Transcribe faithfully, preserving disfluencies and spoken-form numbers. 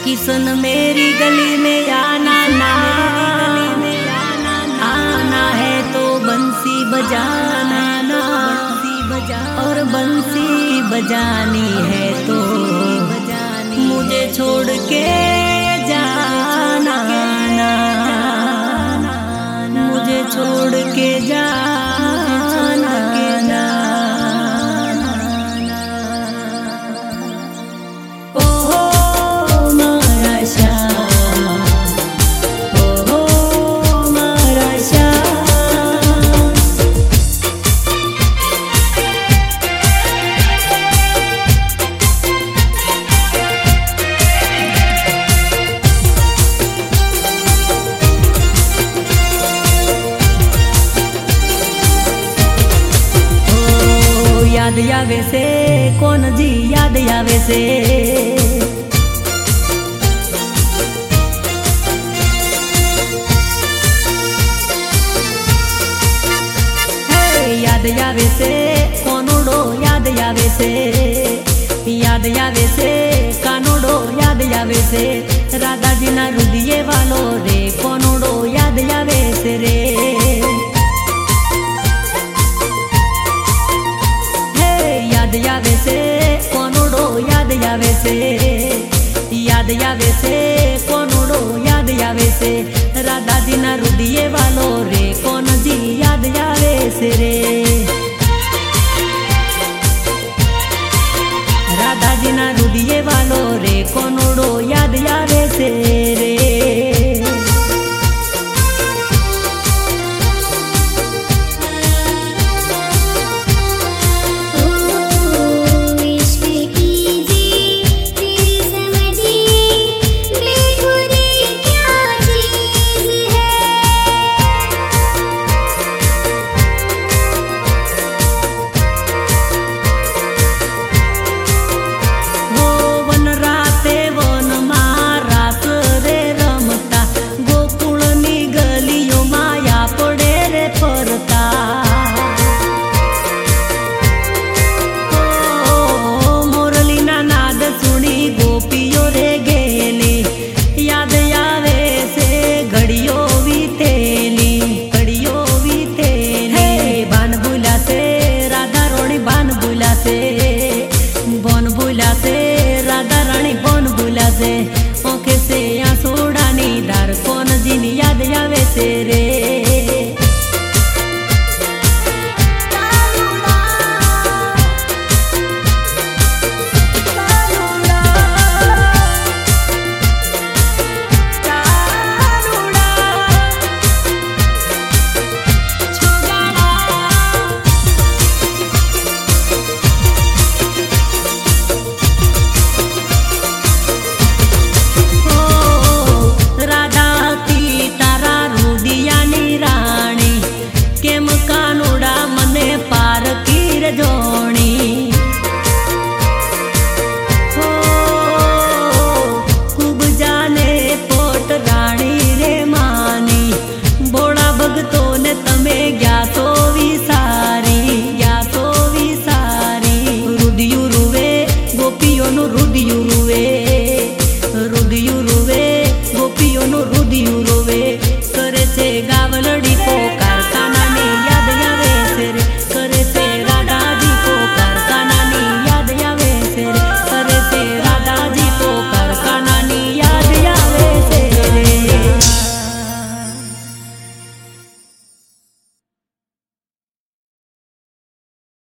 किशन मेरी गली में आना ना, आना है तो बंसी बजाना ना, और बंसी बजानी है तो मुझे छोड़ के जाना ना, मुझे छोड़ के जाना ना। याद आवे से कौन जी याद आवे से, याद आवे से कोनोड़ो याद आवे से, याद आवे से कानोड़ो याद आवे से, राधा जी ना रुदिये वालो रे कोनोड़ो याद आवे से रे। याद आवे से कोनोड़ो याद आवे से, याद आवे से कोनोड़ो याद आवे से, राधा जी ना रुदिये वालो रे कौन जी याद आवे से रे। राधा जी ना रुदिये वालो रे कोनोड़ो याद आवे से रे। बन बुला से राधा रानी बन बुला से, ओखे से आंसू डानी धार कौन जी याद आवे से रे।